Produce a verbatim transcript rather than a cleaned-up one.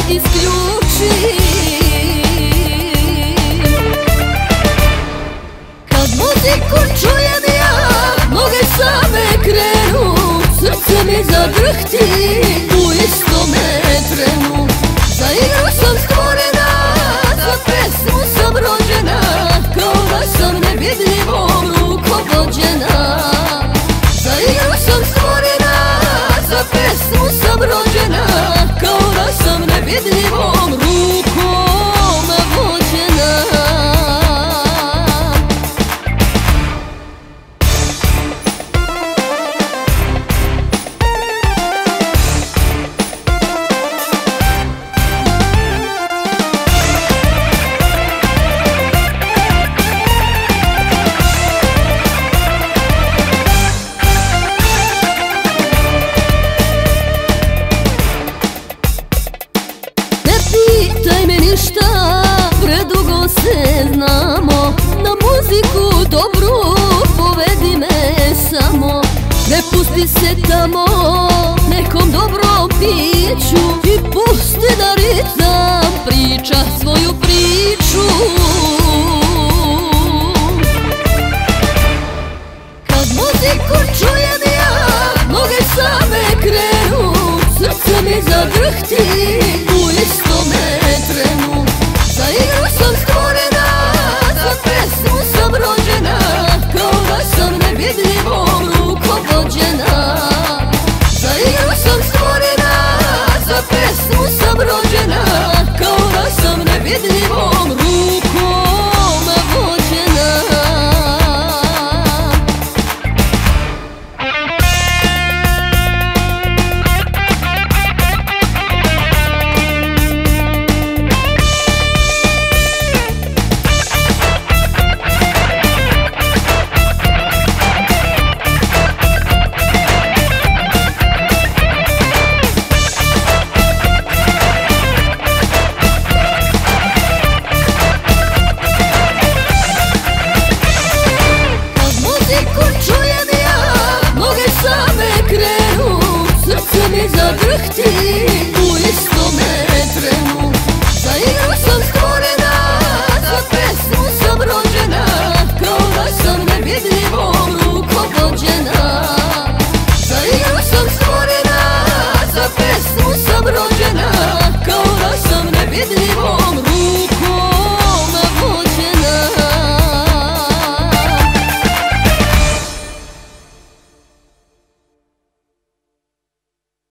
isključim. Kad muziku čujem ja, noge same krenu, srce mi zadrhti u istome trenu. Za igru sam stvorena, za pesmu sam rođena, kao da sam nevidljivom rukom vođena. Za igru sam stvorena, za pesmu sam rođena, kao da sam nevidljivom rukom vođena. Pitaj me ništa, predugo se znamo, na muziku dobru povedi me samo. Ne pusti se tamo nekom dobrom piću i pusti da ritam priča svoju priču. Kad muziku čujem ja, noge same krenu, srce mi zadrhti u istome trenu. Za igru sam stvorena, za pesmu sam rođena, kao da sam nevidljivom rukom vođena. Za igru sam stvorena, za pesmu sam rođena, kao da sam nevidljivom